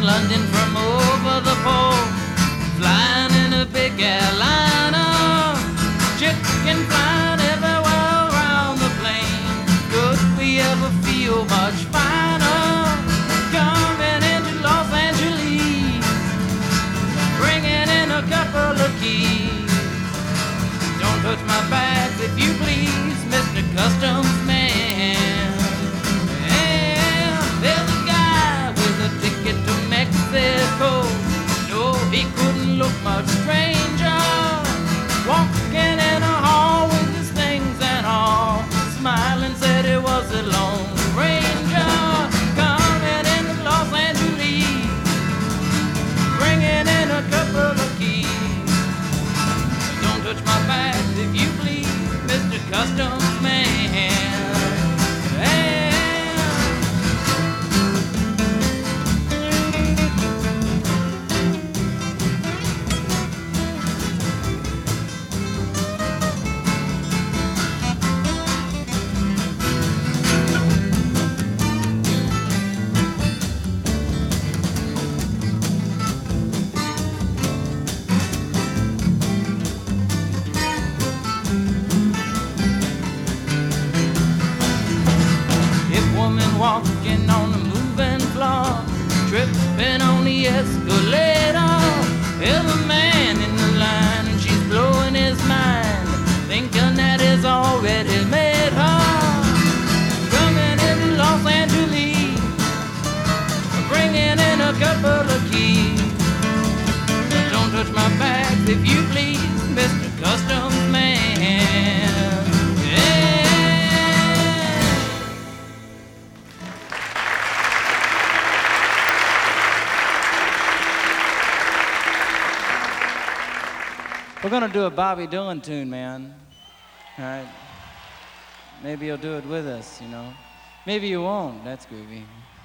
London from over the pole, flying in a big airliner, chicken flying everywhere around the plane. Could we ever feel much finer? Coming into Los Angeles, bringing in a couple of keys. Don't touch my bags if you please, Mr. Customs Man. Yeah, there's a guy with a ticket to Mexico. No, he couldn't look much stranger, walking in a hall with his things and all, smiling said he was a Lone Ranger, coming into Los Angeles, bringing in a couple of keys. Don't touch my bags if you please, Mr. Customs Man. Walking on the moving floor, tripping on the escalator. There's a man in the line and she's blowing his mind, thinking that he's already made her. Coming into Los Angeles, bringing in a couple of keys. Don't touch my bags if you please, Mr. Customs Man. We're gonna do a Bobby Dylan tune, man. All right. Maybe you'll do it with us, you know. Maybe you won't. That's groovy.